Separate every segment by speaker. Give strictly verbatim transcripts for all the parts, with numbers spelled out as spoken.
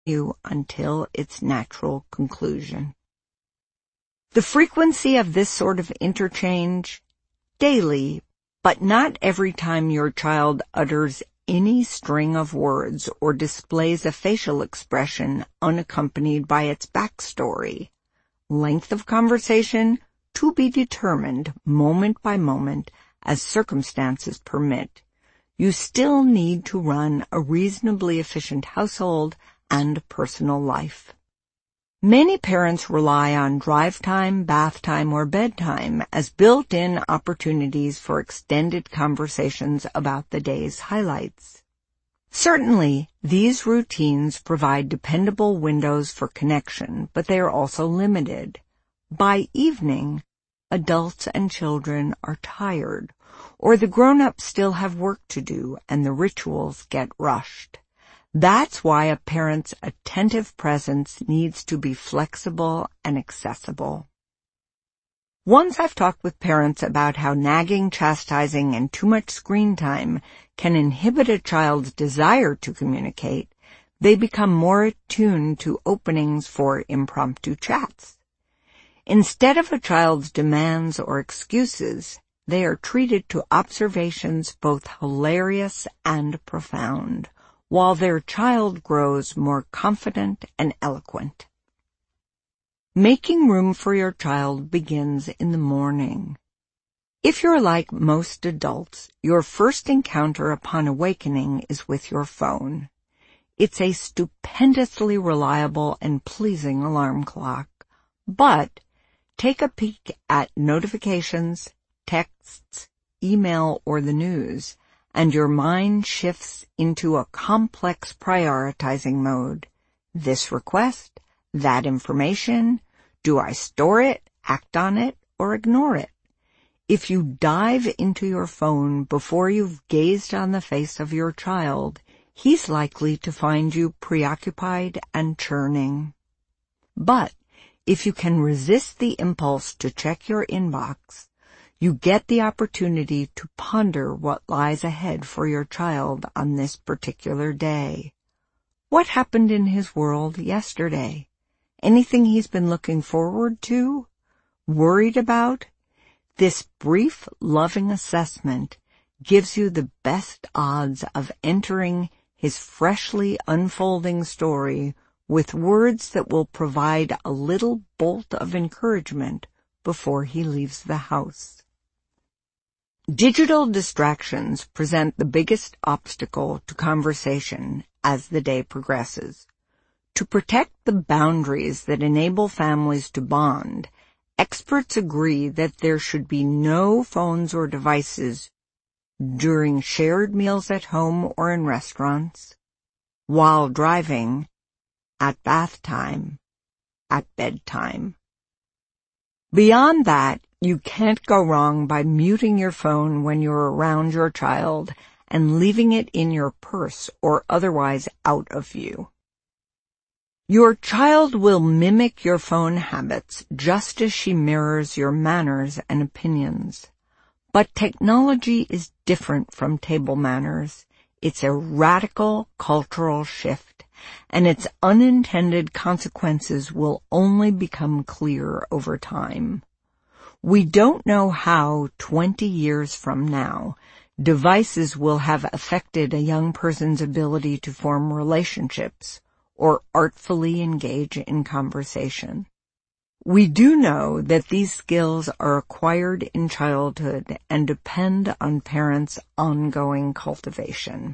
Speaker 1: you until its natural conclusion. The frequency of this sort of interchange? Daily, but not every time your child utters any string of words or displays a facial expression unaccompanied by its backstory. Length of conversation to be determined moment by moment as circumstances permit. You still need to run a reasonably efficient household and personal life. Many parents rely on drive time, bath time, or bedtime as built-in opportunities for extended conversations about the day's highlights. Certainly, these routines provide dependable windows for connection, but they are also limited. By evening, adults and children are tired, or the grown-ups still have work to do and the rituals get rushed. That's why a parent's attentive presence needs to be flexible and accessible. Once I've talked with parents about how nagging, chastising, and too much screen time can inhibit a child's desire to communicate, they become more attuned to openings for impromptu chats. Instead of a child's demands or excuses, they are treated to observations both hilarious and profound, while their child grows more confident and eloquent. Making room for your child begins in the morning. If you're like most adults, your first encounter upon awakening is with your phone. It's a stupendously reliable and pleasing alarm clock, but take a peek at notifications, texts, email, or the news, and your mind shifts into a complex prioritizing mode. This request, that information, do I store it, act on it, or ignore it? If you dive into your phone before you've gazed on the face of your child, he's likely to find you preoccupied and churning. But if you can resist the impulse to check your inbox, you get the opportunity to ponder what lies ahead for your child on this particular day. What happened in his world yesterday? Anything he's been looking forward to? Worried about? This brief, loving assessment gives you the best odds of entering his freshly unfolding story with words that will provide a little bolt of encouragement before he leaves the house. Digital distractions present the biggest obstacle to conversation as the day progresses. To protect the boundaries that enable families to bond, experts agree that there should be no phones or devices during shared meals at home or in restaurants, while driving, at bath time, at bedtime. Beyond that, you can't go wrong by muting your phone when you're around your child and leaving it in your purse or otherwise out of view. Your child will mimic your phone habits just as she mirrors your manners and opinions. But technology is different from table manners. It's a radical cultural shift, and its unintended consequences will only become clear over time. We don't know how, twenty years from now, devices will have affected a young person's ability to form relationships or artfully engage in conversation. We do know that these skills are acquired in childhood and depend on parents' ongoing cultivation.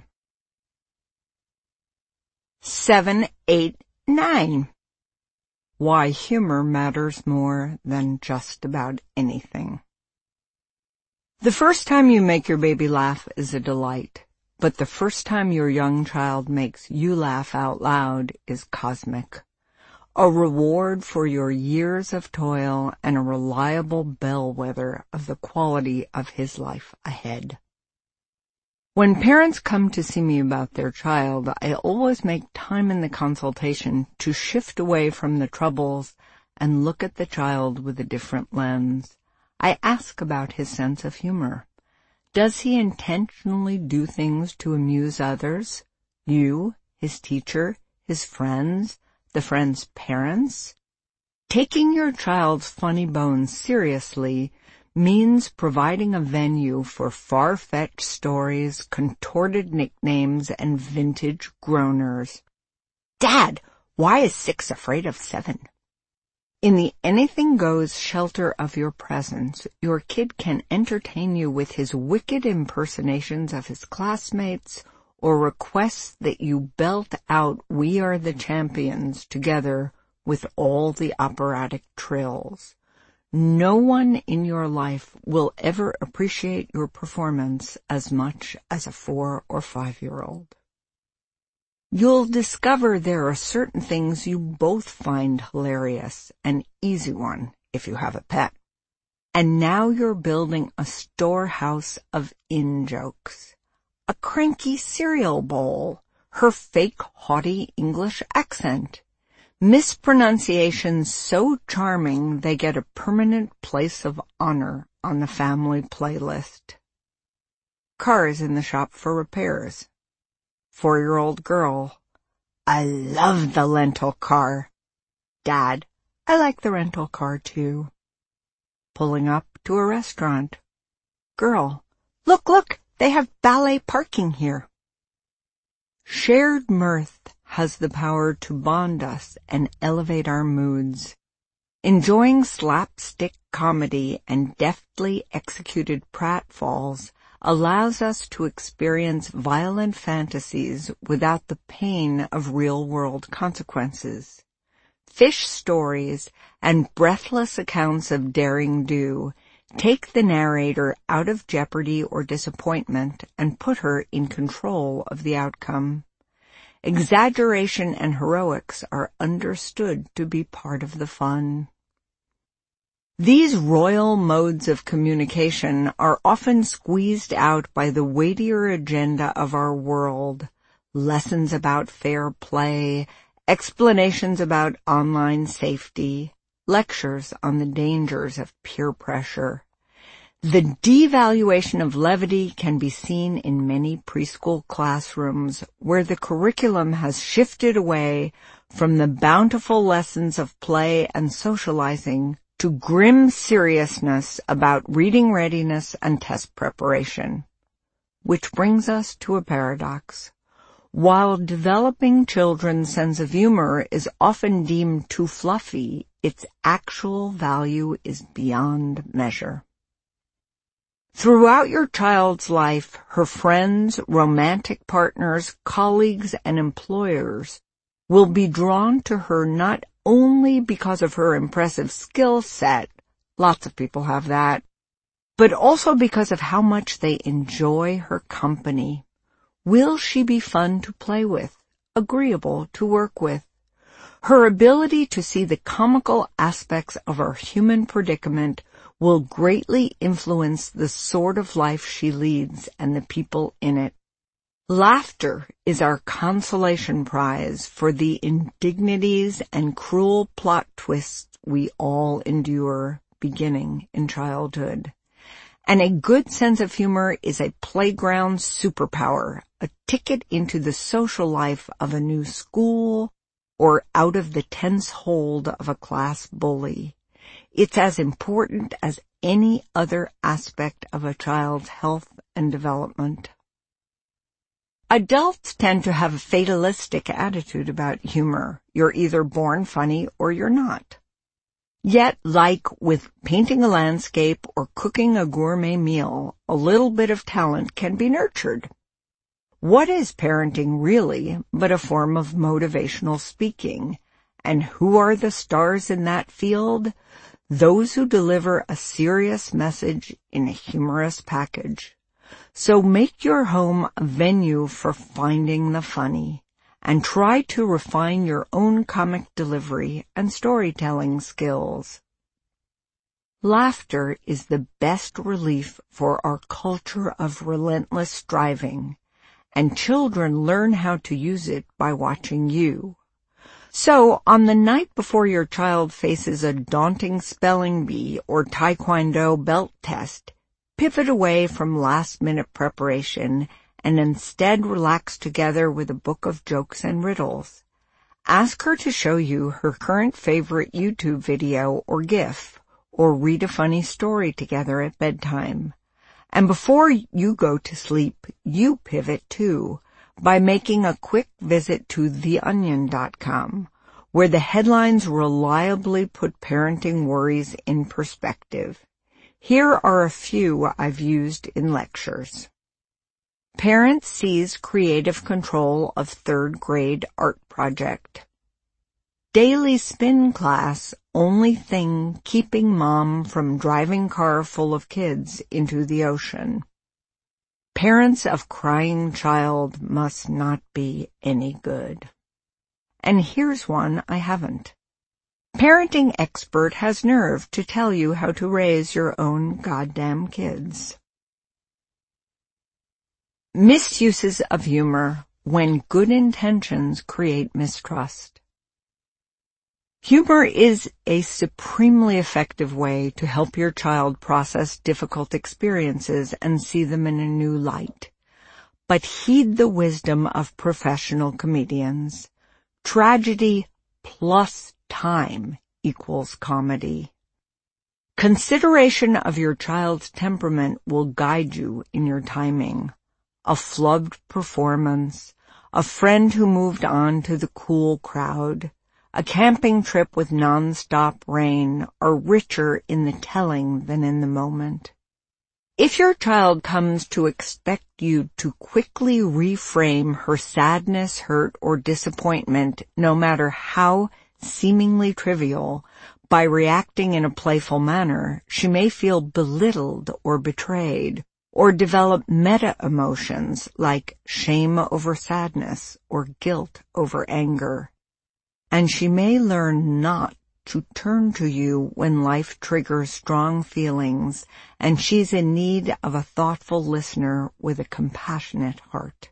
Speaker 1: Seven, eight, nine. Why humor matters more than just about anything. The first time you make your baby laugh is a delight, but the first time your young child makes you laugh out loud is cosmic. A reward for your years of toil and a reliable bellwether of the quality of his life ahead. When parents come to see me about their child, I always make time in the consultation to shift away from the troubles and look at the child with a different lens. I ask about his sense of humor. Does he intentionally do things to amuse others? You, his teacher, his friends, the friends' parents? Taking your child's funny bones seriously means providing a venue for far-fetched stories, contorted nicknames, and vintage groaners. Dad, why is six afraid of seven? In the anything-goes shelter of your presence, your kid can entertain you with his wicked impersonations of his classmates or requests that you belt out "We Are the Champions" together with all the operatic trills. No one in your life will ever appreciate your performance as much as a four or five-year-old. You'll discover there are certain things you both find hilarious, an easy one if you have a pet. And now you're building a storehouse of in-jokes. A cranky cereal bowl, her fake haughty English accent, mispronunciations so charming they get a permanent place of honor on the family playlist. Cars in the shop for repairs. Four-year-old girl, I love the rental car. Dad, I like the rental car too. Pulling up to a restaurant. Girl, look, look, they have valet parking here. Shared mirth has the power to bond us and elevate our moods. Enjoying slapstick comedy and deftly executed pratfalls allows us to experience violent fantasies without the pain of real-world consequences. Fish stories and breathless accounts of daring do take the narrator out of jeopardy or disappointment and put her in control of the outcome. Exaggeration and heroics are understood to be part of the fun. These royal modes of communication are often squeezed out by the weightier agenda of our world, lessons about fair play, explanations about online safety, lectures on the dangers of peer pressure. The devaluation of levity can be seen in many preschool classrooms where the curriculum has shifted away from the bountiful lessons of play and socializing to grim seriousness about reading readiness and test preparation. Which brings us to a paradox. While developing children's sense of humor is often deemed too fluffy, its actual value is beyond measure. Throughout your child's life, her friends, romantic partners, colleagues, and employers will be drawn to her not only because of her impressive skill set, lots of people have that, but also because of how much they enjoy her company. Will she be fun to play with, agreeable to work with? Her ability to see the comical aspects of our human predicament will greatly influence the sort of life she leads and the people in it. Laughter is our consolation prize for the indignities and cruel plot twists we all endure beginning in childhood. And a good sense of humor is a playground superpower, a ticket into the social life of a new school or out of the tense hold of a class bully. It's as important as any other aspect of a child's health and development. Adults tend to have a fatalistic attitude about humor. You're either born funny or you're not. Yet, like with painting a landscape or cooking a gourmet meal, a little bit of talent can be nurtured. What is parenting really but a form of motivational speaking? And who are the stars in that field? Those who deliver a serious message in a humorous package. So make your home a venue for finding the funny, and try to refine your own comic delivery and storytelling skills. Laughter is the best relief for our culture of relentless striving, and children learn how to use it by watching you. So, on the night before your child faces a daunting spelling bee or taekwondo belt test, pivot away from last-minute preparation and instead relax together with a book of jokes and riddles. Ask her to show you her current favorite YouTube video or GIF, or read a funny story together at bedtime. And before you go to sleep, you pivot too, by making a quick visit to the onion dot com, where the headlines reliably put parenting worries in perspective. Here are a few I've used in lectures. Parent sees creative control of third grade art project. Daily spin class, only thing keeping mom from driving car full of kids into the ocean. Parents of crying child must not be any good. And here's one I haven't. Parenting expert has nerve to tell you how to raise your own goddamn kids. Misuses of humor when good intentions create mistrust. Humor is a supremely effective way to help your child process difficult experiences and see them in a new light. But heed the wisdom of professional comedians. Tragedy plus time equals comedy. Consideration of your child's temperament will guide you in your timing. A flubbed performance, a friend who moved on to the cool crowd, a camping trip with non-stop rain are richer in the telling than in the moment. If your child comes to expect you to quickly reframe her sadness, hurt, or disappointment, no matter how seemingly trivial, by reacting in a playful manner, she may feel belittled or betrayed, or develop meta-emotions like shame over sadness or guilt over anger. And she may learn not to turn to you when life triggers strong feelings and she's in need of a thoughtful listener with a compassionate heart.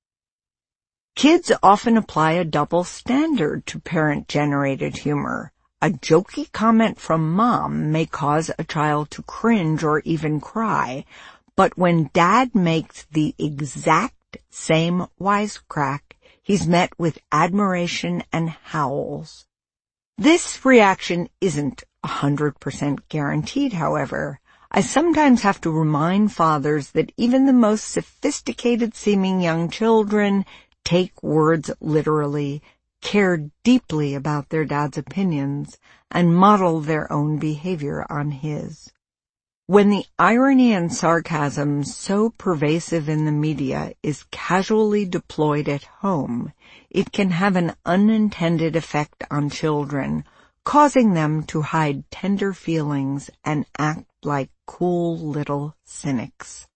Speaker 1: Kids often apply a double standard to parent-generated humor. A jokey comment from mom may cause a child to cringe or even cry, but when dad makes the exact same wisecrack, he's met with admiration and howls. This reaction isn't one hundred percent guaranteed, however. I sometimes have to remind fathers that even the most sophisticated-seeming young children take words literally, care deeply about their dad's opinions, and model their own behavior on his. When the irony and sarcasm so pervasive in the media is casually deployed at home, it can have an unintended effect on children, causing them to hide tender feelings and act like cool little cynics.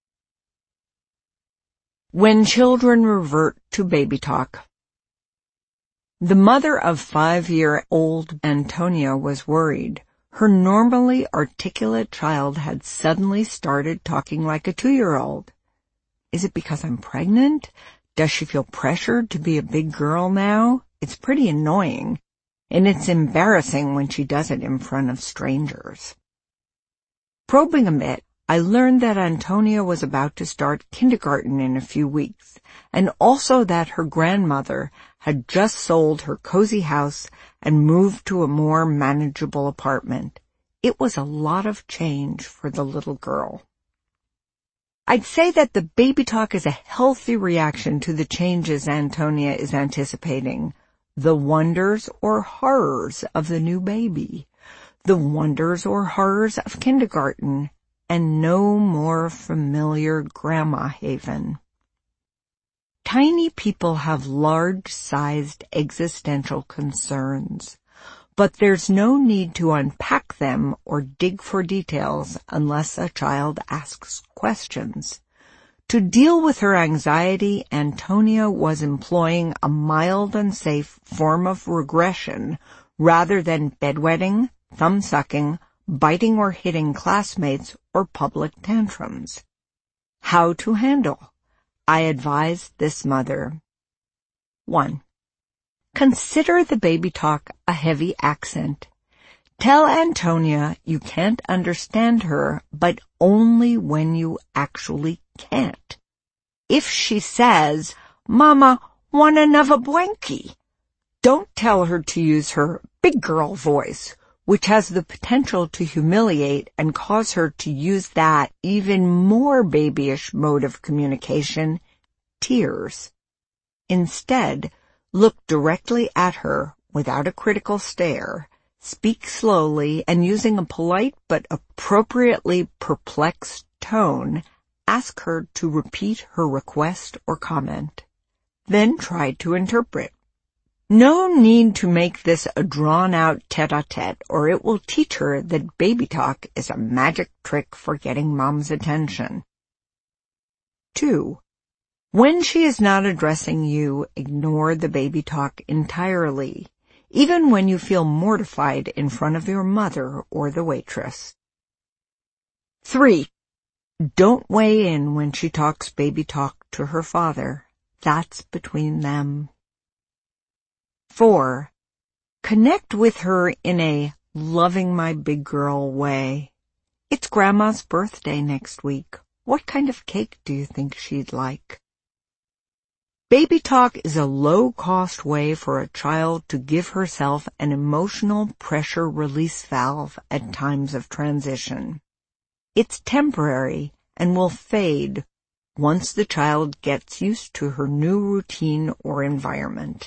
Speaker 1: When children revert to baby talk. The mother of five-year-old Antonia was worried. Her normally articulate child had suddenly started talking like a two-year-old. Is it because I'm pregnant? Does she feel pressured to be a big girl now? It's pretty annoying, and it's embarrassing when she does it in front of strangers. Probing a bit, I learned that Antonia was about to start kindergarten in a few weeks, and also that her grandmother had just sold her cozy house and moved to a more manageable apartment. It was a lot of change for the little girl. I'd say that the baby talk is a healthy reaction to the changes Antonia is anticipating, the wonders or horrors of the new baby, the wonders or horrors of kindergarten, and no more familiar grandma haven. Tiny people have large-sized existential concerns, but there's no need to unpack them or dig for details unless a child asks questions. To deal with her anxiety, Antonia was employing a mild and safe form of regression rather than bedwetting, thumb-sucking, biting or hitting classmates, or public tantrums. How to handle? I advised this mother. One. Consider the baby talk a heavy accent. Tell Antonia you can't understand her, but only when you actually can't. If she says, "Mama, want another blankie," Don't tell her to use her big girl voice, which has the potential to humiliate and cause her to use that even more babyish mode of communication, tears. Instead, look directly at her without a critical stare, speak slowly, and using a polite but appropriately perplexed tone, ask her to repeat her request or comment. Then try to interpret. No need to make this a drawn-out tete-a-tete, or it will teach her that baby talk is a magic trick for getting mom's attention. Two. When she is not addressing you, ignore the baby talk entirely, even when you feel mortified in front of your mother or the waitress. Three. Don't weigh in when she talks baby talk to her father. That's between them. Four. Connect with her in a loving my big girl way. It's Grandma's birthday next week. What kind of cake do you think she'd like? Baby talk is a low-cost way for a child to give herself an emotional pressure release valve at times of transition. It's temporary and will fade once the child gets used to her new routine or environment.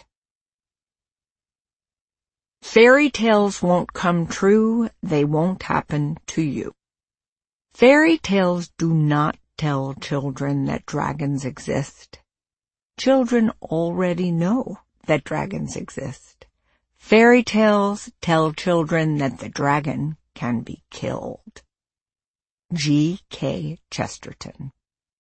Speaker 1: Fairy tales won't come true, they won't happen to you. Fairy tales do not tell children that dragons exist. Children already know that dragons exist. Fairy tales tell children that the dragon can be killed. G K Chesterton.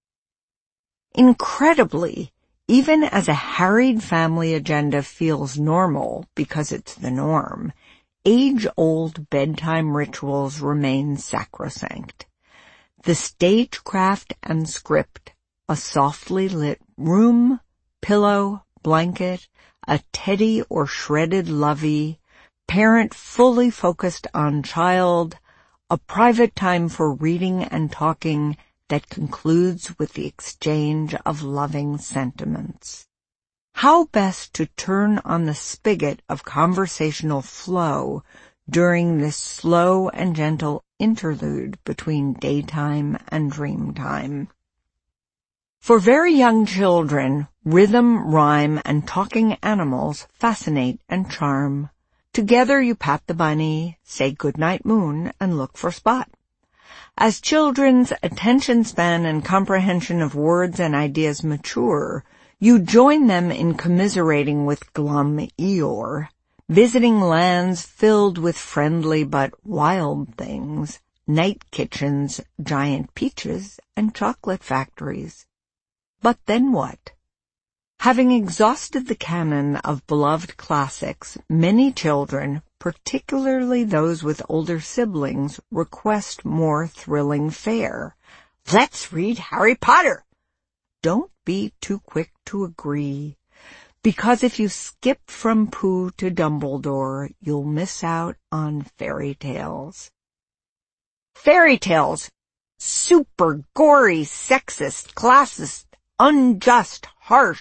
Speaker 1: Incredibly, even as a harried family agenda feels normal because it's the norm, age-old bedtime rituals remain sacrosanct. The stagecraft and script, a softly lit room, pillow, blanket, a teddy or shredded lovey, parent fully focused on child, a private time for reading and talking that concludes with the exchange of loving sentiments. How best to turn on the spigot of conversational flow during this slow and gentle interlude between daytime and dreamtime? For very young children, rhythm, rhyme, and talking animals fascinate and charm. Together you pat the bunny, say goodnight moon, and look for Spot. As children's attention span and comprehension of words and ideas mature, you join them in commiserating with glum Eeyore, visiting lands filled with friendly but wild things, night kitchens, giant peaches, and chocolate factories. But then what? Having exhausted the canon of beloved classics, many children, particularly those with older siblings, request more thrilling fare. Let's read Harry Potter. Don't be too quick to agree, because if you skip from Pooh to Dumbledore, you'll miss out on fairy tales. Fairy tales, super gory, sexist, classist, unjust, harsh.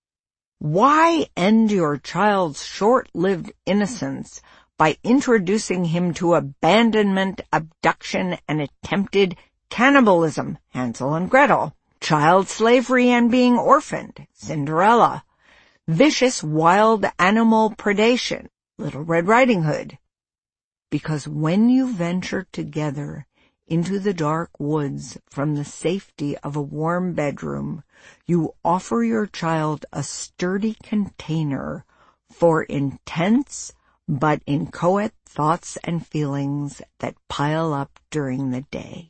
Speaker 1: Why end your child's short-lived innocence by introducing him to abandonment, abduction, and attempted cannibalism, Hansel and Gretel, child slavery and being orphaned, Cinderella, vicious wild animal predation, Little Red Riding Hood? Because when you venture together into the dark woods from the safety of a warm bedroom, you offer your child a sturdy container for intense but inchoate thoughts and feelings that pile up during the day.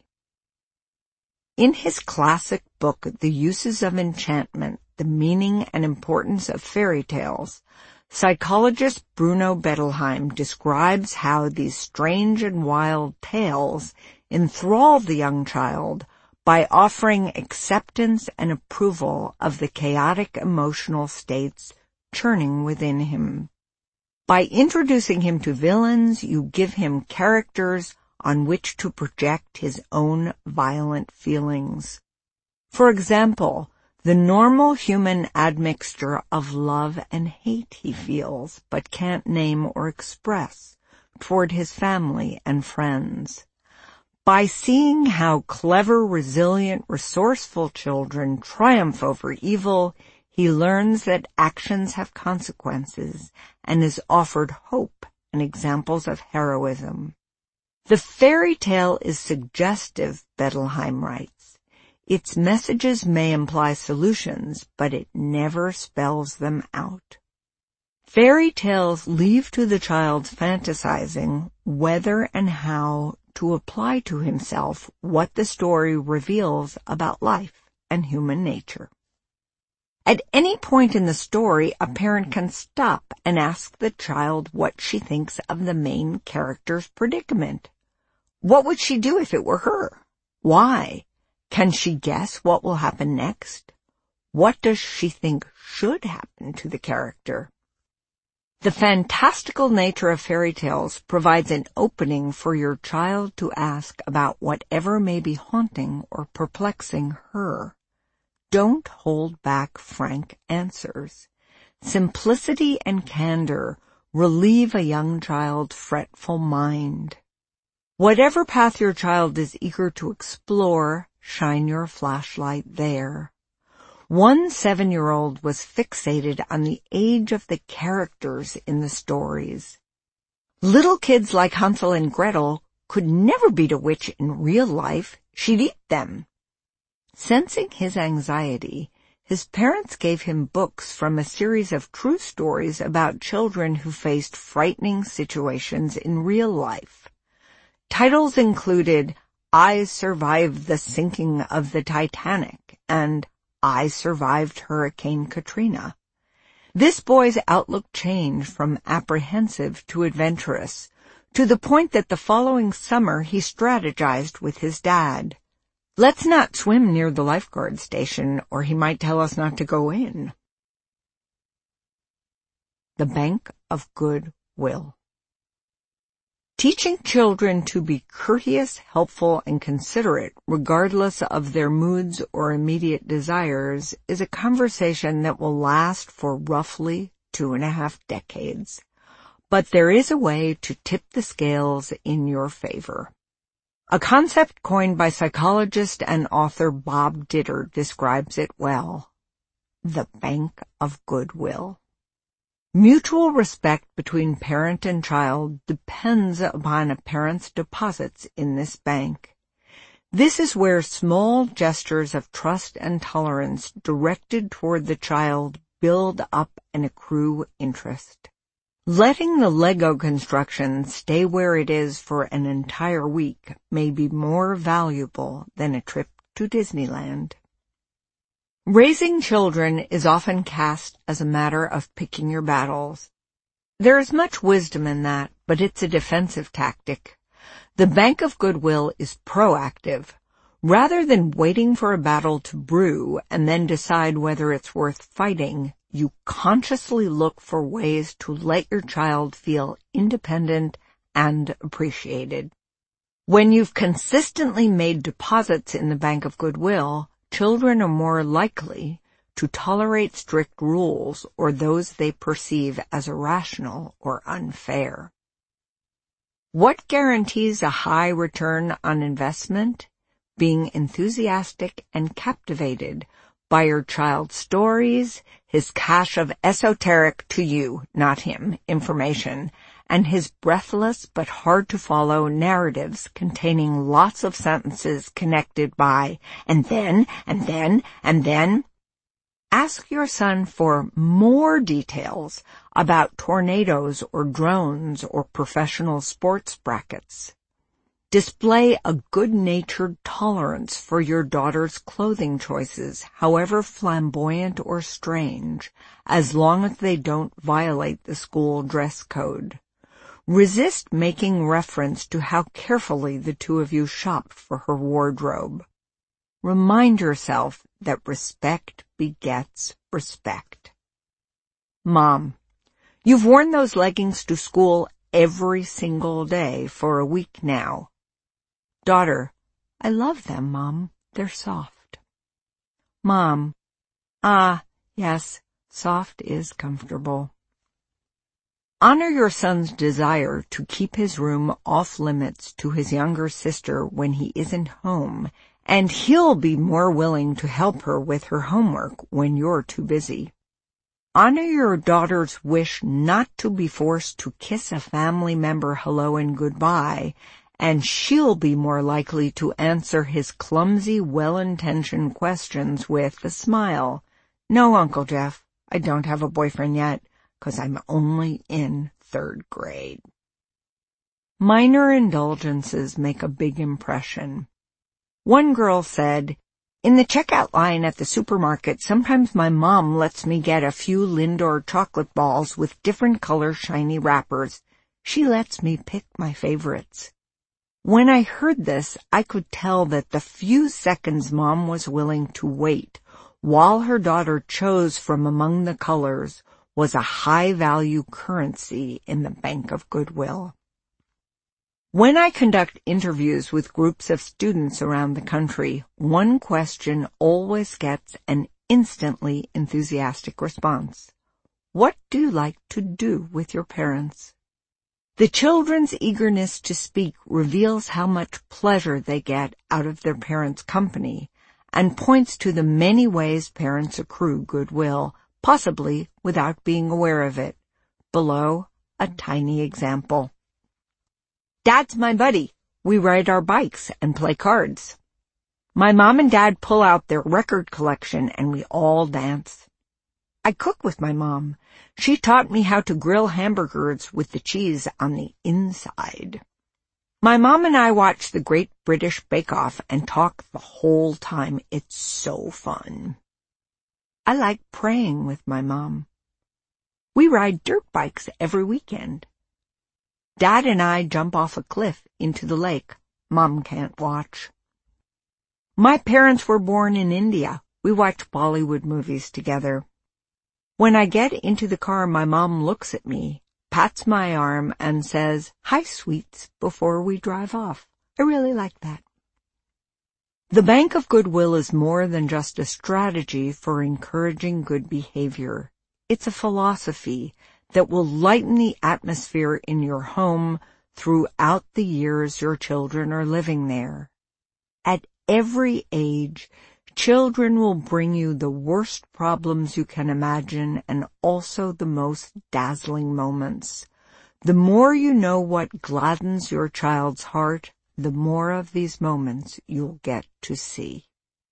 Speaker 1: In his classic book, The Uses of Enchantment, The Meaning and Importance of Fairy Tales, psychologist Bruno Bettelheim describes how these strange and wild tales enthrall the young child by offering acceptance and approval of the chaotic emotional states churning within him. By introducing him to villains, you give him characters on which to project his own violent feelings. For example, the normal human admixture of love and hate he feels but can't name or express toward his family and friends. By seeing how clever, resilient, resourceful children triumph over evil, he learns that actions have consequences and is offered hope and examples of heroism. The fairy tale is suggestive, Bettelheim writes. Its messages may imply solutions, but it never spells them out. Fairy tales leave to the child's fantasizing whether and how to apply to himself what the story reveals about life and human nature. At any point in the story, a parent can stop and ask the child what she thinks of the main character's predicament. What would she do if it were her? Why? Can she guess what will happen next? What does she think should happen to the character? The fantastical nature of fairy tales provides an opening for your child to ask about whatever may be haunting or perplexing her. Don't hold back frank answers. Simplicity and candor relieve a young child's fretful mind. Whatever path your child is eager to explore, shine your flashlight there. One seven-year-old was fixated on the age of the characters in the stories. Little kids like Hansel and Gretel could never beat a witch in real life. She'd eat them. Sensing his anxiety, his parents gave him books from a series of true stories about children who faced frightening situations in real life. Titles included I Survived the Sinking of the Titanic and I Survived Hurricane Katrina. This boy's outlook changed from apprehensive to adventurous, to the point that the following summer he strategized with his dad. Let's not swim near the lifeguard station, or he might tell us not to go in. The Bank of Good Will. Teaching children to be courteous, helpful, and considerate, regardless of their moods or immediate desires, is a conversation that will last for roughly two and a half decades. But there is a way to tip the scales in your favor. A concept coined by psychologist and author Bob Ditter describes it well. The Bank of Goodwill. Mutual respect between parent and child depends upon a parent's deposits in this bank. This is where small gestures of trust and tolerance directed toward the child build up and accrue interest. Letting the Lego construction stay where it is for an entire week may be more valuable than a trip to Disneyland. Raising children is often cast as a matter of picking your battles. There is much wisdom in that, but it's a defensive tactic. The Bank of Goodwill is proactive. Rather than waiting for a battle to brew and then decide whether it's worth fighting, you consciously look for ways to let your child feel independent and appreciated. When you've consistently made deposits in the Bank of Goodwill, children are more likely to tolerate strict rules or those they perceive as irrational or unfair. What guarantees a high return on investment? Being enthusiastic and captivated by your child's stories, his cache of esoteric to you, not him, information, and his breathless but hard-to-follow narratives containing lots of sentences connected by and then, and then, and then. Ask your son for more details about tornadoes or drones or professional sports brackets. Display a good-natured tolerance for your daughter's clothing choices, however flamboyant or strange, as long as they don't violate the school dress code. Resist making reference to how carefully the two of you shopped for her wardrobe. Remind yourself that respect begets respect. Mom, you've worn those leggings to school every single day for a week now. Daughter, I love them, Mom. They're soft. Mom, Ah, yes, soft is comfortable. Honor your son's desire to keep his room off limits to his younger sister when he isn't home, and he'll be more willing to help her with her homework when you're too busy. Honor your daughter's wish not to be forced to kiss a family member hello and goodbye, and she'll be more likely to answer his clumsy, well-intentioned questions with a smile. No, Uncle Jeff, I don't have a boyfriend yet, 'cause I'm only in third grade. Minor indulgences make a big impression. One girl said, "In the checkout line at the supermarket, sometimes my mom lets me get a few Lindor chocolate balls with different color shiny wrappers. She lets me pick my favorites." When I heard this, I could tell that the few seconds Mom was willing to wait while her daughter chose from among the colors was a high-value currency in the Bank of Goodwill. When I conduct interviews with groups of students around the country, one question always gets an instantly enthusiastic response. What do you like to do with your parents? The children's eagerness to speak reveals how much pleasure they get out of their parents' company and points to the many ways parents accrue goodwill, possibly without being aware of it. Below, a tiny example. Dad's my buddy. We ride our bikes and play cards. My mom and dad pull out their record collection and we all dance. I cook with my mom. She taught me how to grill hamburgers with the cheese on the inside. My mom and I watch the Great British Bake Off and talk the whole time. It's so fun. I like praying with my mom. We ride dirt bikes every weekend. Dad and I jump off a cliff into the lake. Mom can't watch. My parents were born in India. We watch Bollywood movies together. When I get into the car, my mom looks at me, pats my arm, and says, "Hi, sweets," before we drive off. I really like that. The Bank of Goodwill is more than just a strategy for encouraging good behavior. It's a philosophy that will lighten the atmosphere in your home throughout the years your children are living there. At every age, children will bring you the worst problems you can imagine and also the most dazzling moments. The more you know what gladdens your child's heart, the more of these moments you'll get to see.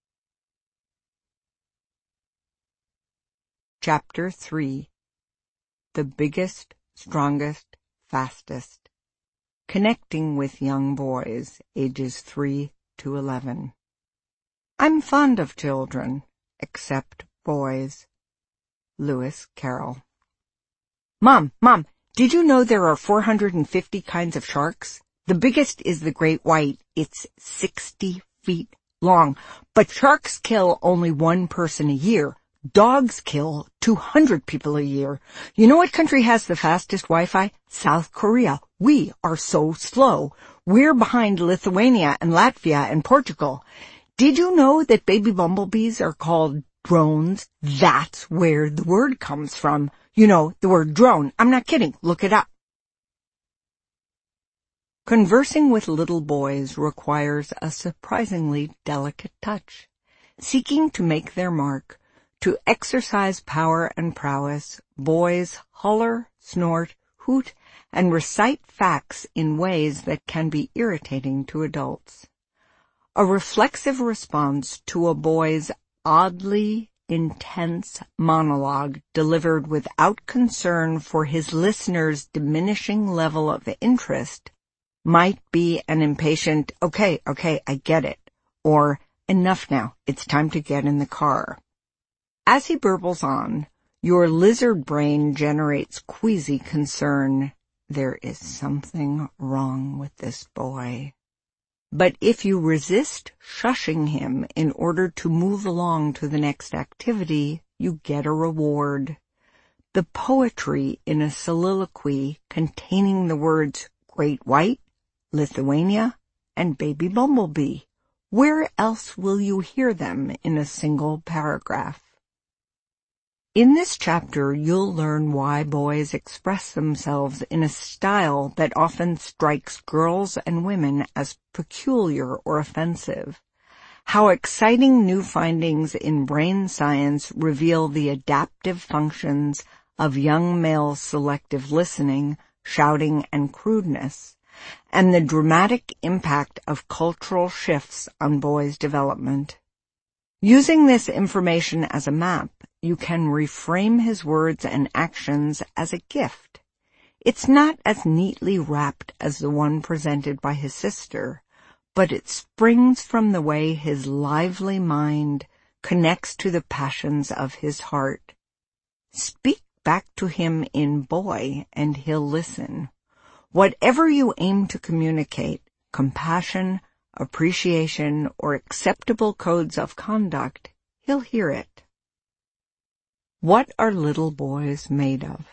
Speaker 1: Chapter three. The Biggest, Strongest, Fastest. Connecting with Young Boys, ages three to eleven. I'm fond of children, except boys. Lewis Carroll. Mom, Mom, did you know there are four hundred fifty kinds of sharks? The biggest is the great white. It's sixty feet long. But sharks kill only one person a year. Dogs kill two hundred people a year. You know what country has the fastest Wi-Fi? South Korea. We are so slow. We're behind Lithuania and Latvia and Portugal. Did you know that baby bumblebees are called drones? That's where the word comes from. You know, the word drone. I'm not kidding. Look it up. Conversing with little boys requires a surprisingly delicate touch. Seeking to make their mark, to exercise power and prowess, boys holler, snort, hoot, and recite facts in ways that can be irritating to adults. A reflexive response to a boy's oddly intense monologue delivered without concern for his listener's diminishing level of interest might be an impatient, "Okay, okay, I get it," or "Enough now, it's time to get in the car." As he burbles on, your lizard brain generates queasy concern. There is something wrong with this boy. But if you resist shushing him in order to move along to the next activity, you get a reward. The poetry in a soliloquy containing the words Great White, Lithuania, and Baby Bumblebee. Where else will you hear them in a single paragraph? In this chapter, you'll learn why boys express themselves in a style that often strikes girls and women as peculiar or offensive, how exciting new findings in brain science reveal the adaptive functions of young male selective listening, shouting, and crudeness, and the dramatic impact of cultural shifts on boys' development. Using this information as a map, you can reframe his words and actions as a gift. It's not as neatly wrapped as the one presented by his sister, but it springs from the way his lively mind connects to the passions of his heart. Speak back to him in boy, and he'll listen. Whatever you aim to communicate, compassion, appreciation, or acceptable codes of conduct, he'll hear it. What are little boys made of?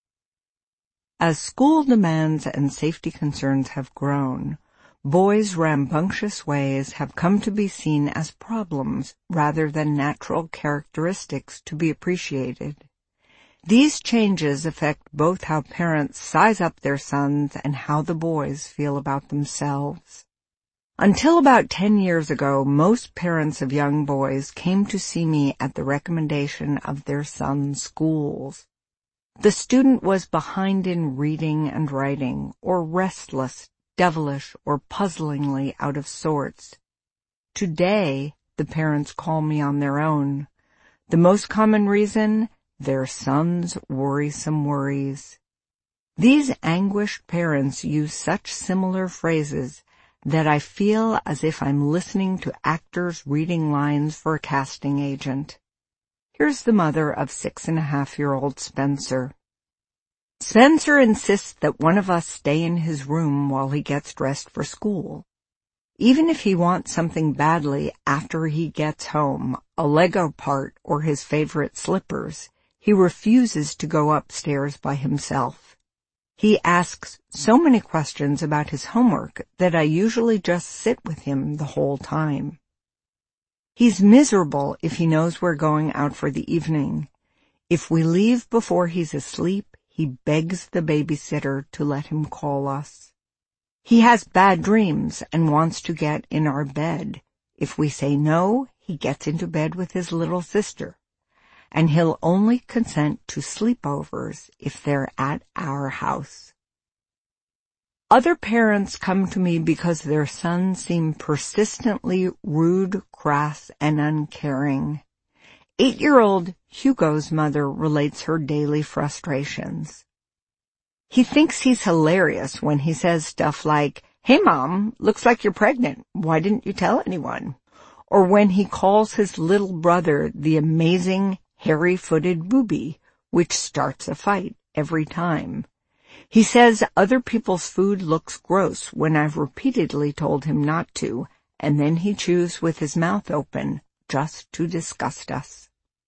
Speaker 1: As school demands and safety concerns have grown, boys' rambunctious ways have come to be seen as problems rather than natural characteristics to be appreciated. These changes affect both how parents size up their sons and how the boys feel about themselves. Until about ten years ago, most parents of young boys came to see me at the recommendation of their sons' schools. The student was behind in reading and writing, or restless, devilish, or puzzlingly out of sorts. Today, the parents call me on their own. The most common reason? Their sons' worrisome worries. These anguished parents use such similar phrases that I feel as if I'm listening to actors reading lines for a casting agent. Here's the mother of six-and-a-half-year-old Spencer. Spencer insists that one of us stay in his room while he gets dressed for school. Even if he wants something badly after he gets home, a Lego part or his favorite slippers, he refuses to go upstairs by himself. He asks so many questions about his homework that I usually just sit with him the whole time. He's miserable if he knows we're going out for the evening. If we leave before he's asleep, he begs the babysitter to let him call us. He has bad dreams and wants to get in our bed. If we say no, he gets into bed with his little sister. And he'll only consent to sleepovers if they're at our house. Other parents come to me because their sons seem persistently rude, crass, and uncaring. Eight-year-old Hugo's mother relates her daily frustrations. He thinks he's hilarious when he says stuff like, "Hey Mom, looks like you're pregnant. Why didn't you tell anyone?" Or when he calls his little brother the amazing hairy-footed booby, which starts a fight every time. He says other people's food looks gross when I've repeatedly told him not to, and then he chews with his mouth open, just to disgust us.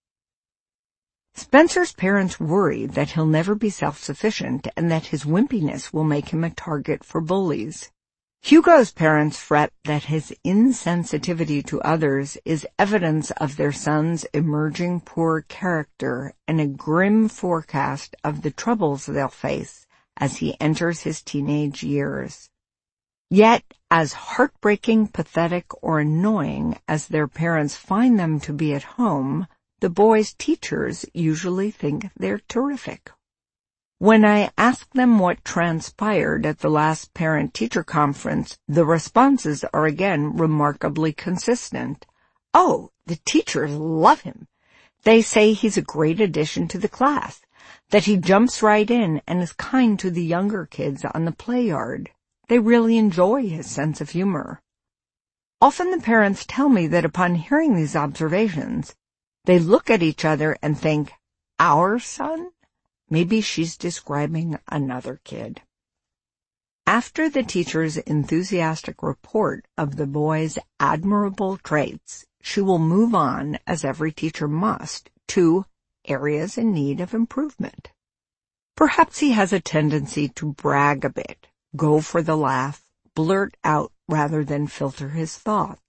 Speaker 1: Spencer's parents worry that he'll never be self-sufficient and that his wimpiness will make him a target for bullies. Hugo's parents fret that his insensitivity to others is evidence of their son's emerging poor character and a grim forecast of the troubles they'll face as he enters his teenage years. Yet, as heartbreaking, pathetic, or annoying as their parents find them to be at home, the boys' teachers usually think they're terrific. When I ask them what transpired at the last parent-teacher conference, the responses are again remarkably consistent. Oh, the teachers love him. They say he's a great addition to the class, that he jumps right in and is kind to the younger kids on the play yard. They really enjoy his sense of humor. Often the parents tell me that upon hearing these observations, they look at each other and think, "Our son?" Maybe she's describing another kid. After the teacher's enthusiastic report of the boy's admirable traits, she will move on, as every teacher must, to areas in need of improvement. Perhaps he has a tendency to brag a bit, go for the laugh, blurt out rather than filter his thoughts.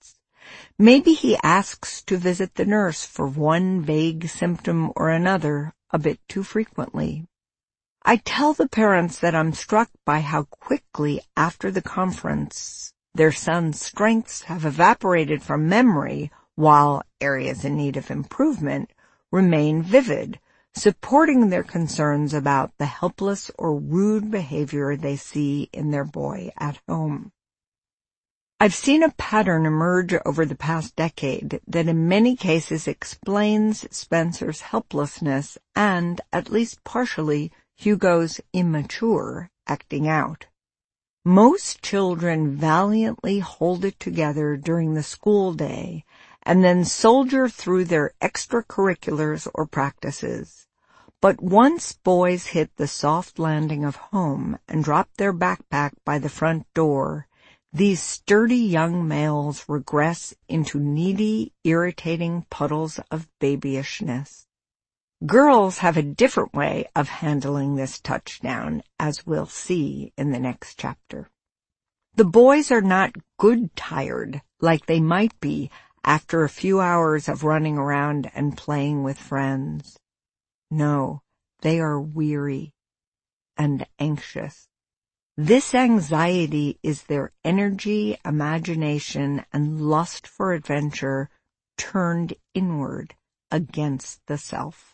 Speaker 1: Maybe he asks to visit the nurse for one vague symptom or another a bit too frequently. I tell the parents that I'm struck by how quickly after the conference their son's strengths have evaporated from memory while areas in need of improvement remain vivid, supporting their concerns about the helpless or rude behavior they see in their boy at home. I've seen a pattern emerge over the past decade that in many cases explains Spencer's helplessness and, at least partially, Hugo's immature acting out. Most children valiantly hold it together during the school day and then soldier through their extracurriculars or practices. But once boys hit the soft landing of home and drop their backpack by the front door, these sturdy young males regress into needy, irritating puddles of babyishness. Girls have a different way of handling this touchdown, as we'll see in the next chapter. The boys are not good tired like they might be after a few hours of running around and playing with friends. No, they are weary and anxious. This anxiety is their energy, imagination, and lust for adventure turned inward against the self.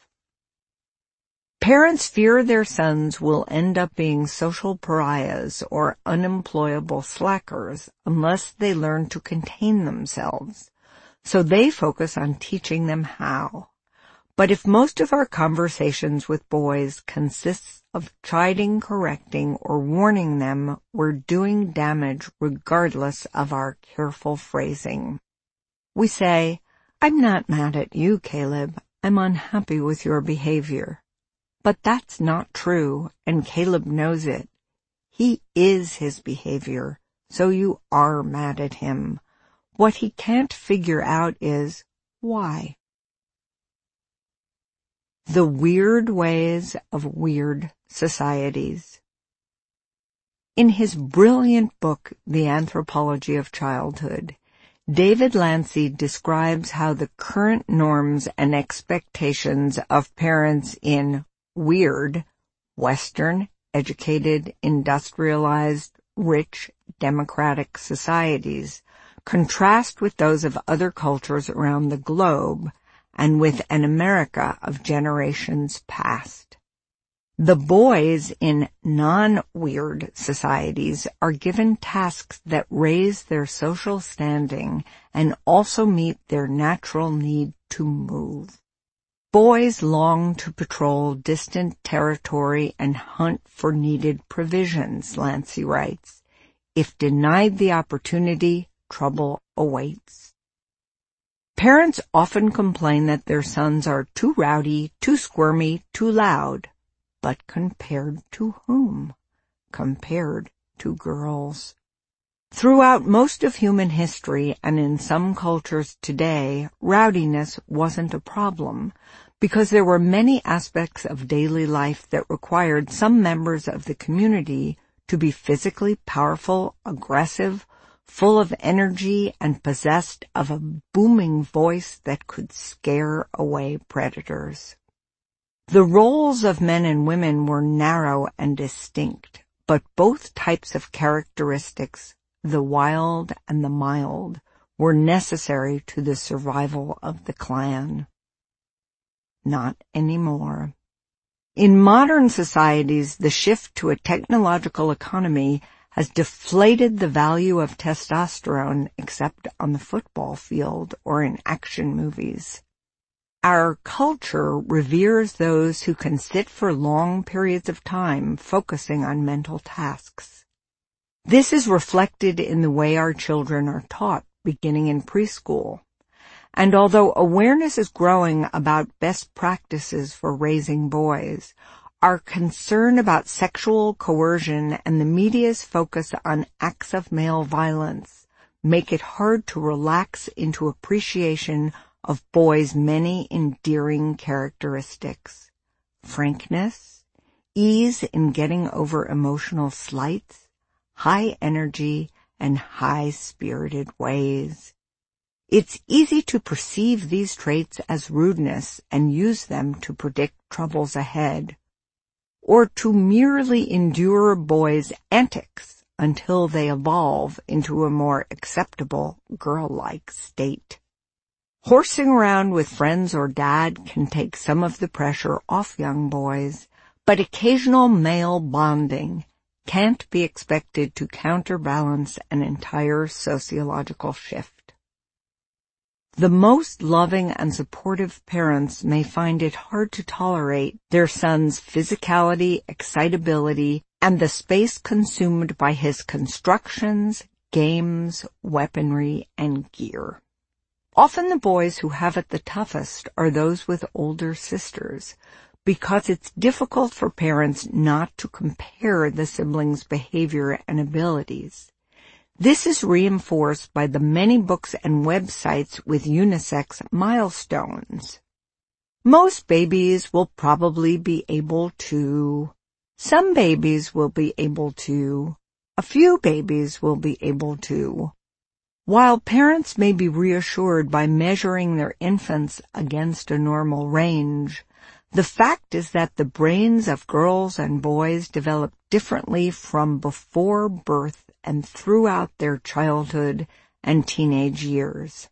Speaker 1: Parents fear their sons will end up being social pariahs or unemployable slackers unless they learn to contain themselves, so they focus on teaching them how. But if most of our conversations with boys consists of chiding, correcting, or warning them, we're doing damage regardless of our careful phrasing. We say, "I'm not mad at you, Caleb. I'm unhappy with your behavior." But that's not true, and Caleb knows it. He is his behavior, so you are mad at him. What he can't figure out is why. The weird ways of weird societies. In his brilliant book, The Anthropology of Childhood, David Lancy describes how the current norms and expectations of parents in weird, Western, educated, industrialized, rich, democratic societies contrast with those of other cultures around the globe and with an America of generations past. The boys in non-weird societies are given tasks that raise their social standing and also meet their natural need to move. Boys long to patrol distant territory and hunt for needed provisions, Lancy writes. If denied the opportunity, trouble awaits. Parents often complain that their sons are too rowdy, too squirmy, too loud. But compared to whom? Compared to girls. Throughout most of human history and in some cultures today, rowdiness wasn't a problem because there were many aspects of daily life that required some members of the community to be physically powerful, aggressive, full of energy, and possessed of a booming voice that could scare away predators. The roles of men and women were narrow and distinct, but both types of characteristics, the wild and the mild, were necessary to the survival of the clan. Not anymore. In modern societies, the shift to a technological economy has deflated the value of testosterone except on the football field or in action movies. Our culture reveres those who can sit for long periods of time focusing on mental tasks. This is reflected in the way our children are taught beginning in preschool. And although awareness is growing about best practices for raising boys, our concern about sexual coercion and the media's focus on acts of male violence make it hard to relax into appreciation of boys' many endearing characteristics: frankness, ease in getting over emotional slights, high energy, and high-spirited ways. It's easy to perceive these traits as rudeness and use them to predict troubles ahead, or to merely endure boys' antics until they evolve into a more acceptable girl-like state. Horsing around with friends or dad can take some of the pressure off young boys, but occasional male bonding can't be expected to counterbalance an entire sociological shift. The most loving and supportive parents may find it hard to tolerate their son's physicality, excitability, and the space consumed by his constructions, games, weaponry, and gear. Often the boys who have it the toughest are those with older sisters, because it's difficult for parents not to compare the siblings' behavior and abilities. This is reinforced by the many books and websites with unisex milestones. Most babies will probably be able to. Some babies will be able to. A few babies will be able to. While parents may be reassured by measuring their infants against a normal range, the fact is that the brains of girls and boys develop differently from before birth and throughout their childhood and teenage years.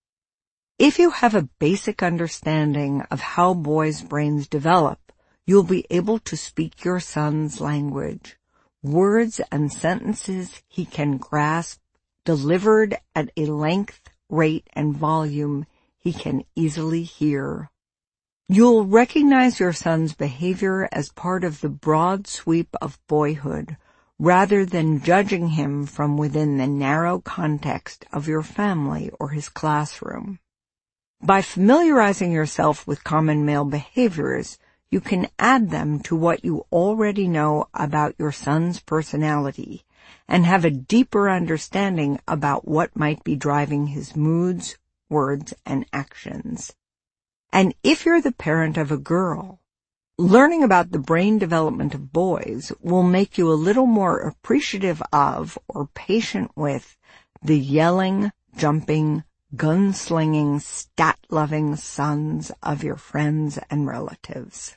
Speaker 1: If you have a basic understanding of how boys' brains develop, you'll be able to speak your son's language, words and sentences he can grasp, delivered at a length, rate, and volume he can easily hear. You'll recognize your son's behavior as part of the broad sweep of boyhood, rather than judging him from within the narrow context of your family or his classroom. By familiarizing yourself with common male behaviors, you can add them to what you already know about your son's personality and have a deeper understanding about what might be driving his moods, words, and actions. And if you're the parent of a girl, learning about the brain development of boys will make you a little more appreciative of or patient with the yelling, jumping, gun-slinging, stat-loving sons of your friends and relatives.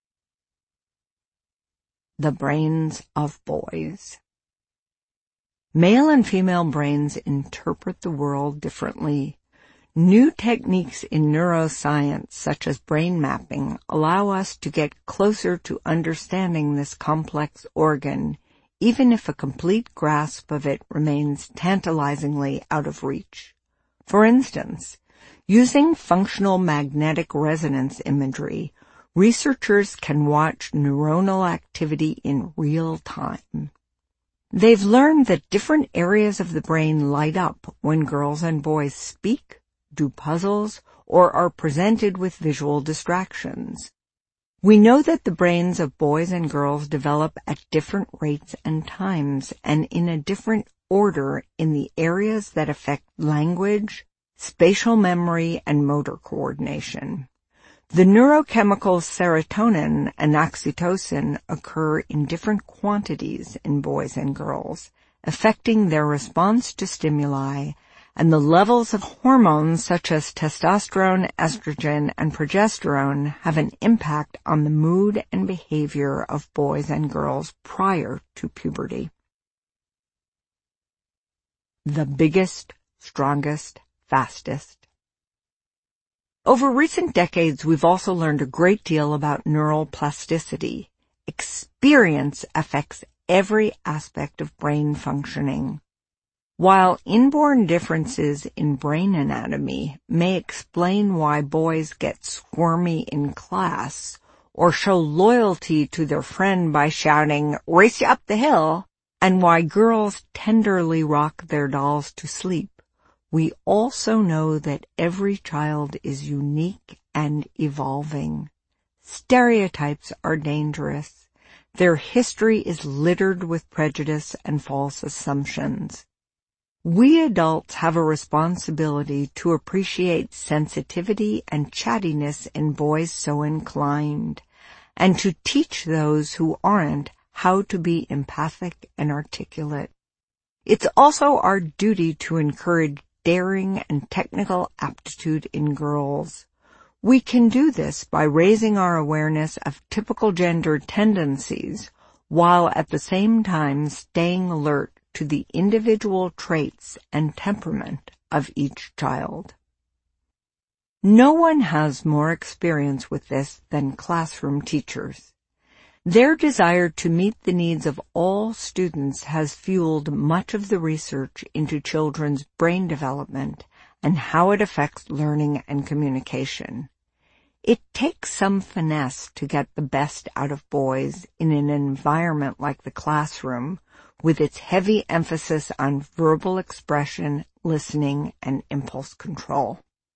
Speaker 1: The brains of boys. Male and female brains interpret the world differently. New techniques in neuroscience, such as brain mapping, allow us to get closer to understanding this complex organ, even if a complete grasp of it remains tantalizingly out of reach. For instance, using functional magnetic resonance imagery, researchers can watch neuronal activity in real time. They've learned that different areas of the brain light up when girls and boys speak, do puzzles, or are presented with visual distractions. We know that the brains of boys and girls develop at different rates and times, and in a different order in the areas that affect language, spatial memory, and motor coordination. The neurochemicals serotonin and oxytocin occur in different quantities in boys and girls, affecting their response to stimuli, and the levels of hormones such as testosterone, estrogen, and progesterone have an impact on the mood and behavior of boys and girls prior to puberty. The biggest, strongest, fastest. Over recent decades, we've also learned a great deal about neural plasticity. Experience affects every aspect of brain functioning. While inborn differences in brain anatomy may explain why boys get squirmy in class or show loyalty to their friend by shouting, "Race you up the hill," and why girls tenderly rock their dolls to sleep, we also know that every child is unique and evolving. Stereotypes are dangerous. Their history is littered with prejudice and false assumptions. We adults have a responsibility to appreciate sensitivity and chattiness in boys so inclined, and to teach those who aren't how to be empathic and articulate. It's also our duty to encourage daring and technical aptitude in girls. We can do this by raising our awareness of typical gender tendencies while at the same time staying alert to the individual traits and temperament of each child. No one has more experience with this than classroom teachers. Their desire to meet the needs of all students has fueled much of the research into children's brain development and how it affects learning and communication. It takes some finesse to get the best out of boys in an environment like the classroom, with its heavy emphasis on verbal expression, listening, and impulse control.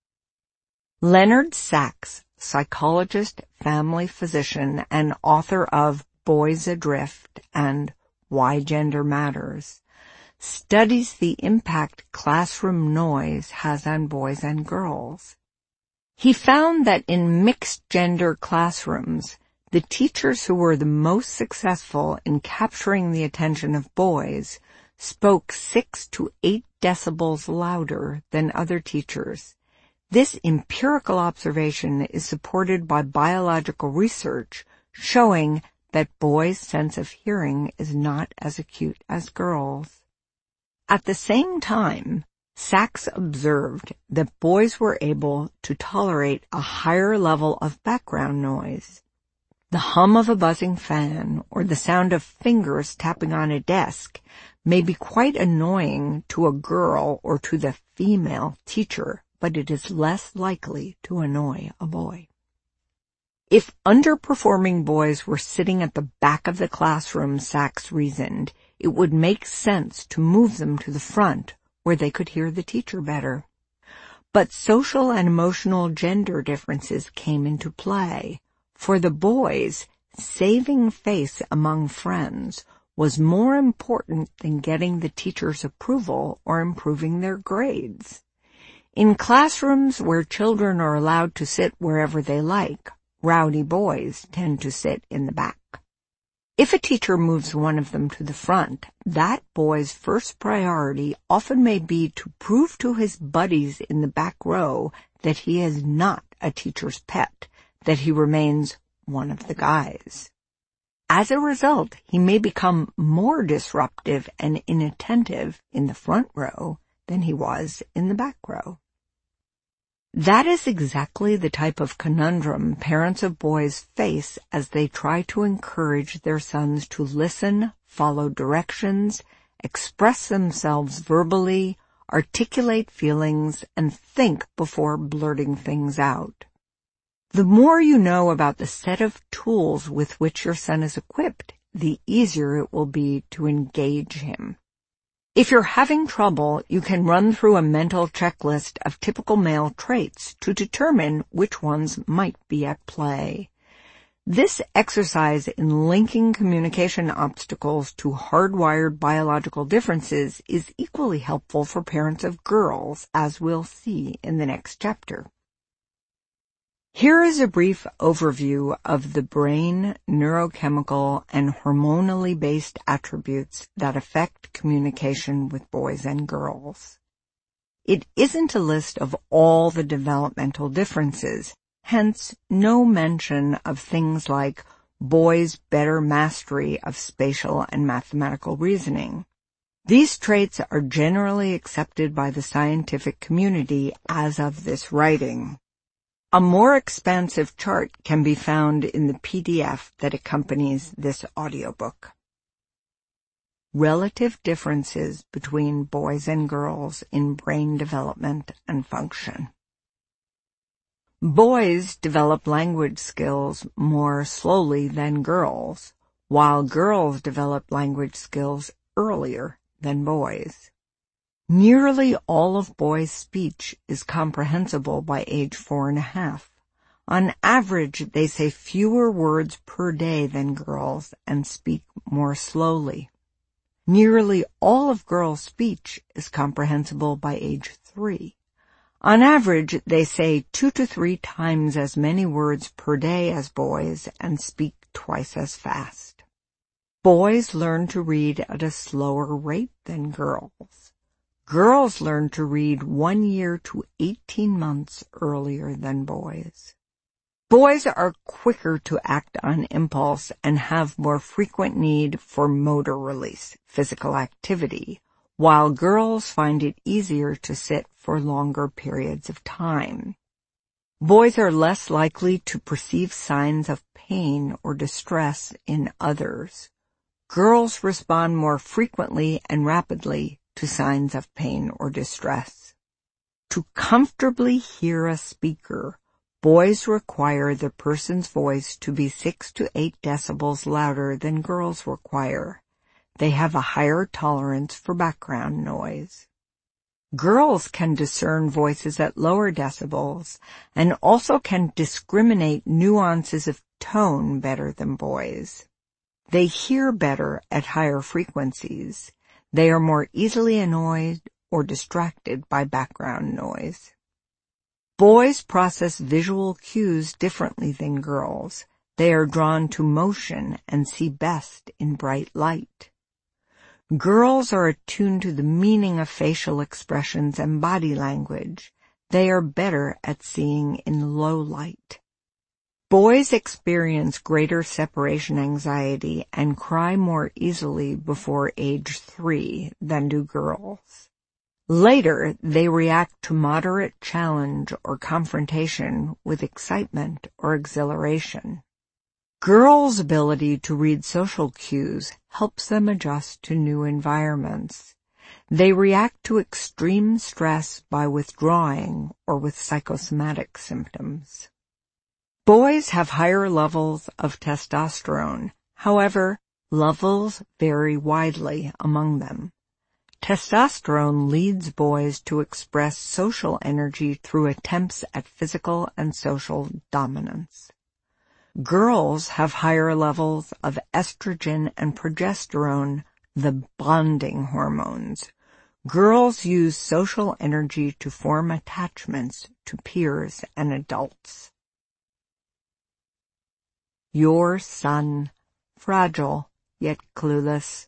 Speaker 1: Leonard Sax, psychologist, family physician, and author of Boys Adrift and Why Gender Matters, studies the impact classroom noise has on boys and girls. He found that in mixed-gender classrooms, the teachers who were the most successful in capturing the attention of boys spoke six to eight decibels louder than other teachers. This empirical observation is supported by biological research showing that boys' sense of hearing is not as acute as girls. At the same time, Sachs observed that boys were able to tolerate a higher level of background noise. The hum of a buzzing fan or the sound of fingers tapping on a desk may be quite annoying to a girl or to the female teacher, but it is less likely to annoy a boy. If underperforming boys were sitting at the back of the classroom, Sachs reasoned, it would make sense to move them to the front where they could hear the teacher better. But social and emotional gender differences came into play. For the boys, saving face among friends was more important than getting the teacher's approval or improving their grades. In classrooms where children are allowed to sit wherever they like, rowdy boys tend to sit in the back. If a teacher moves one of them to the front, that boy's first priority often may be to prove to his buddies in the back row that he is not a teacher's pet, that he remains one of the guys. As a result, he may become more disruptive and inattentive in the front row than he was in the back row. That is exactly the type of conundrum parents of boys face as they try to encourage their sons to listen, follow directions, express themselves verbally, articulate feelings, and think before blurting things out. The more you know about the set of tools with which your son is equipped, the easier it will be to engage him. If you're having trouble, you can run through a mental checklist of typical male traits to determine which ones might be at play. This exercise in linking communication obstacles to hardwired biological differences is equally helpful for parents of girls, as we'll see in the next chapter. Here is a brief overview of the brain, neurochemical, and hormonally based attributes that affect communication with boys and girls. It isn't a list of all the developmental differences, hence no mention of things like boys' better mastery of spatial and mathematical reasoning. These traits are generally accepted by the scientific community as of this writing. A more expansive chart can be found in the P D F that accompanies this audiobook. Relative differences between boys and girls in brain development and function. Boys develop language skills more slowly than girls, while girls develop language skills earlier than boys. Nearly all of boys' speech is comprehensible by age four and a half. On average, they say fewer words per day than girls and speak more slowly. Nearly all of girls' speech is comprehensible by age three. On average, they say two to three times as many words per day as boys and speak twice as fast. Boys learn to read at a slower rate than girls. Girls learn to read one year to eighteen months earlier than boys. Boys are quicker to act on impulse and have more frequent need for motor release, physical activity, while girls find it easier to sit for longer periods of time. Boys are less likely to perceive signs of pain or distress in others. Girls respond more frequently and rapidly to signs of pain or distress. To comfortably hear a speaker, boys require the person's voice to be six to eight decibels louder than girls require. They have a higher tolerance for background noise. Girls can discern voices at lower decibels and also can discriminate nuances of tone better than boys. They hear better at higher frequencies. They are more easily annoyed or distracted by background noise. Boys process visual cues differently than girls. They are drawn to motion and see best in bright light. Girls are attuned to the meaning of facial expressions and body language. They are better at seeing in low light. Boys experience greater separation anxiety and cry more easily before age three than do girls. Later, they react to moderate challenge or confrontation with excitement or exhilaration. Girls' ability to read social cues helps them adjust to new environments. They react to extreme stress by withdrawing or with psychosomatic symptoms. Boys have higher levels of testosterone. However, levels vary widely among them. Testosterone leads boys to express social energy through attempts at physical and social dominance. Girls have higher levels of estrogen and progesterone, the bonding hormones. Girls use social energy to form attachments to peers and adults. Your son, fragile yet clueless.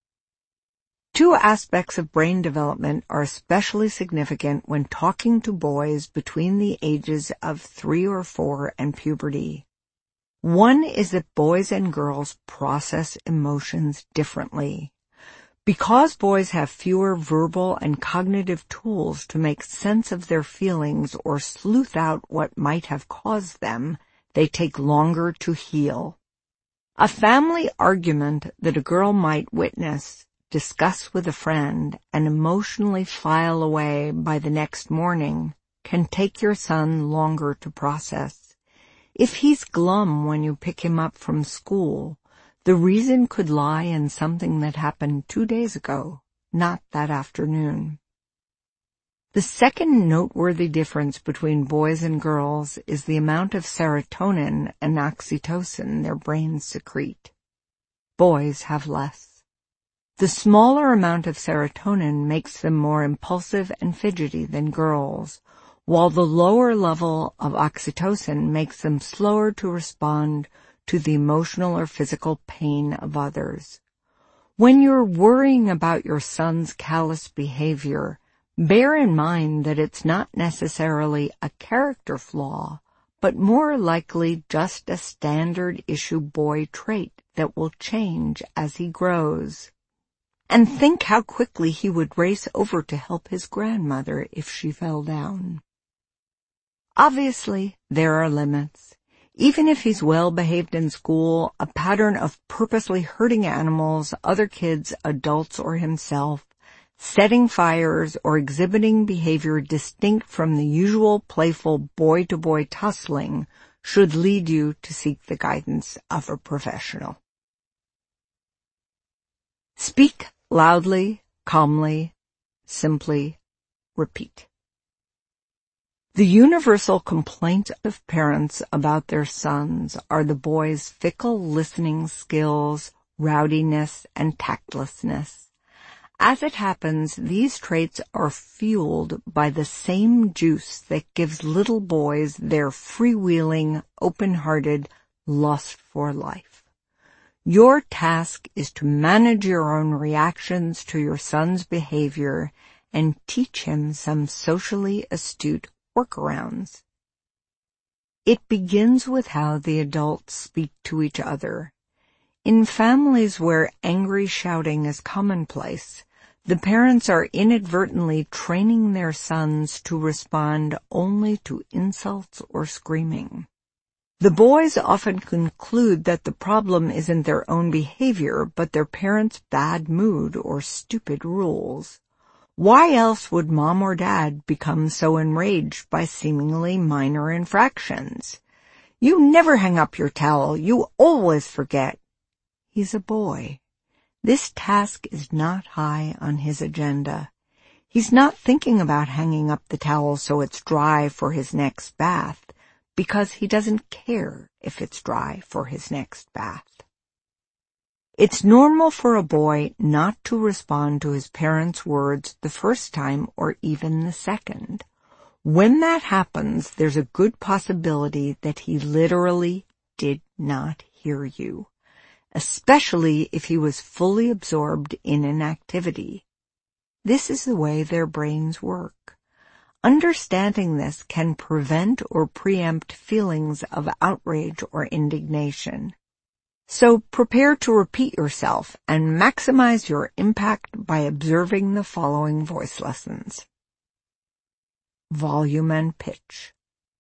Speaker 1: Two aspects of brain development are especially significant when talking to boys between the ages of three or four and puberty. One is that boys and girls process emotions differently. Because boys have fewer verbal and cognitive tools to make sense of their feelings or sleuth out what might have caused them, they take longer to heal. A family argument that a girl might witness, discuss with a friend, and emotionally file away by the next morning can take your son longer to process. If he's glum when you pick him up from school, the reason could lie in something that happened two days ago, not that afternoon. The second noteworthy difference between boys and girls is the amount of serotonin and oxytocin their brains secrete. Boys have less. The smaller amount of serotonin makes them more impulsive and fidgety than girls, while the lower level of oxytocin makes them slower to respond to the emotional or physical pain of others. When you're worrying about your son's callous behavior, bear in mind that it's not necessarily a character flaw, but more likely just a standard issue boy trait that will change as he grows. And think how quickly he would race over to help his grandmother if she fell down. Obviously, there are limits. Even if he's well behaved in school, a pattern of purposely hurting animals, other kids, adults, or himself, setting fires, or exhibiting behavior distinct from the usual playful boy-to-boy tussling should lead you to seek the guidance of a professional. Speak loudly, calmly, simply, repeat. The universal complaint of parents about their sons are the boys' fickle listening skills, rowdiness, and tactlessness. As it happens, these traits are fueled by the same juice that gives little boys their freewheeling, open-hearted lust for life. Your task is to manage your own reactions to your son's behavior and teach him some socially astute workarounds. It begins with how the adults speak to each other. In families where angry shouting is commonplace, the parents are inadvertently training their sons to respond only to insults or screaming. The boys often conclude that the problem isn't their own behavior, but their parents' bad mood or stupid rules. Why else would mom or dad become so enraged by seemingly minor infractions? You never hang up your towel. You always forget. He's a boy. This task is not high on his agenda. He's not thinking about hanging up the towel so it's dry for his next bath, because he doesn't care if it's dry for his next bath. It's normal for a boy not to respond to his parents' words the first time or even the second. When that happens, there's a good possibility that he literally did not hear you, especially if he was fully absorbed in an activity. This is the way their brains work. Understanding this can prevent or preempt feelings of outrage or indignation. So prepare to repeat yourself and maximize your impact by observing the following voice lessons. Volume and pitch.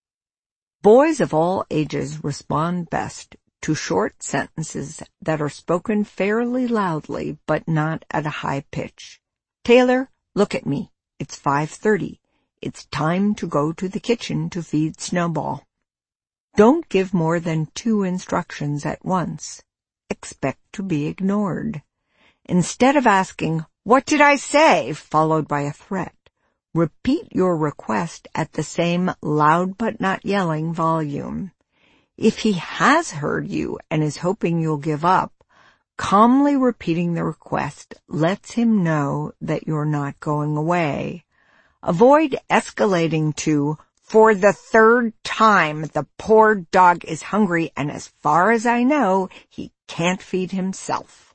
Speaker 1: Boys of all ages respond best to short sentences that are spoken fairly loudly but not at a high pitch. Taylor, look at me. It's five thirty. It's time to go to the kitchen to feed Snowball. Don't give more than two instructions at once. Expect to be ignored. Instead of asking, "What did I say?" followed by a threat, repeat your request at the same loud but not yelling volume. If he has heard you and is hoping you'll give up, calmly repeating the request lets him know that you're not going away. Avoid escalating to, "For the third time, the poor dog is hungry, and as far as I know, he can't feed himself."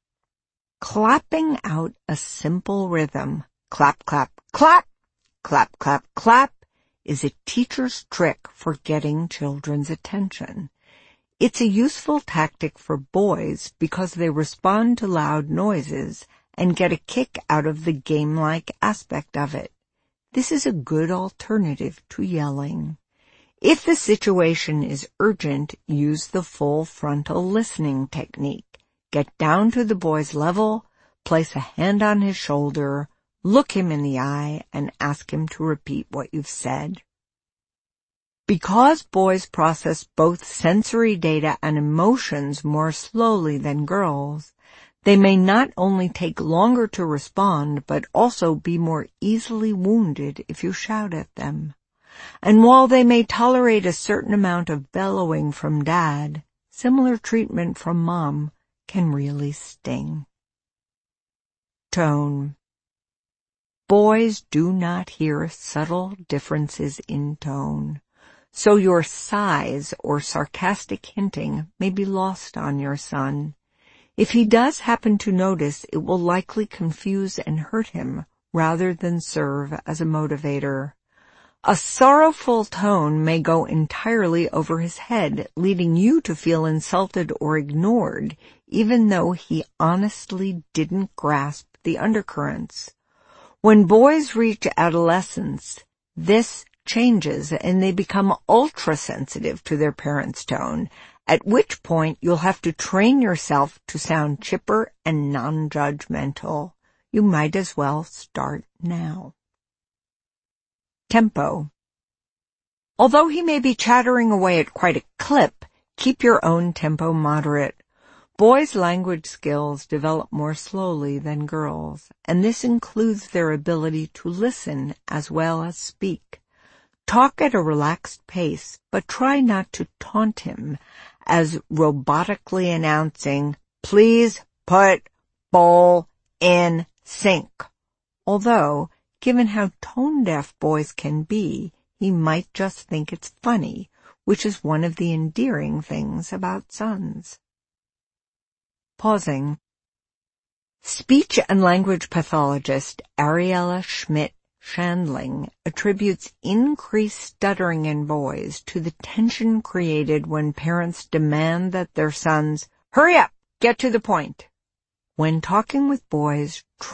Speaker 1: Clapping out a simple rhythm, clap, clap, clap, clap, clap, clap, is a teacher's trick for getting children's attention. It's a useful tactic for boys because they respond to loud noises and get a kick out of the game-like aspect of it. This is a good alternative to yelling. If the situation is urgent, use the full frontal listening technique. Get down to the boy's level, place a hand on his shoulder, look him in the eye, and ask him to repeat what you've said. Because boys process both sensory data and emotions more slowly than girls, they may not only take longer to respond, but also be more easily wounded if you shout at them. And while they may tolerate a certain amount of bellowing from dad, similar treatment from mom can really sting. Tone. Boys do not hear subtle differences in tone, so your sighs or sarcastic hinting may be lost on your son. If he does happen to notice, it will likely confuse and hurt him rather than serve as a motivator. A sorrowful tone may go entirely over his head, leading you to feel insulted or ignored, even though he honestly didn't grasp the undercurrents. When boys reach adolescence, this changes and they become ultra-sensitive to their parents' tone, at which point you'll have to train yourself to sound chipper and non-judgmental. You might as well start now. Tempo. Although he may be chattering away at quite a clip, keep your own tempo moderate. Boys' language skills develop more slowly than girls, and this includes their ability to listen as well as speak. Talk at a relaxed pace, but try not to taunt him as robotically announcing, "Please put bowl in sink." Although, given how tone-deaf boys can be, he might just think it's funny, which is one of the endearing things about sons. Pausing. Speech and language pathologist Ariella Schmidt-Shandling attributes increased stuttering in boys to the tension created when parents demand that their sons hurry up, get to the point. When talking with boys,